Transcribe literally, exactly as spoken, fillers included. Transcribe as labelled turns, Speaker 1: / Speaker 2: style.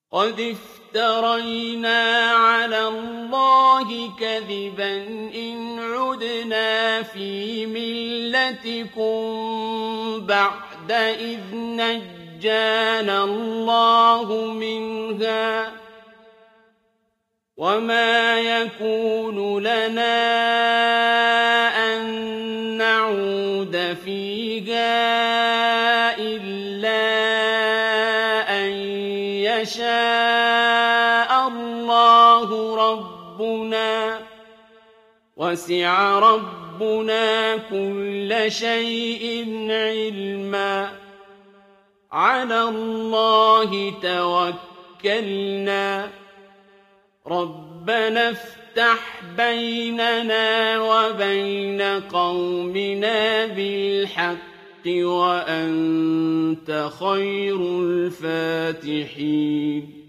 Speaker 1: قد افترينا على الله كذبا إن عدنا في ملتكم بعد إذ نجانا الله منها وما يكون لنا أن نعود فيها إلا أن يشاء الله ربنا وسع ربنا كل شيء علما على الله توكلنا ربنا افتح بيننا وبين قومنا بالحق وأنت خير الفاتحين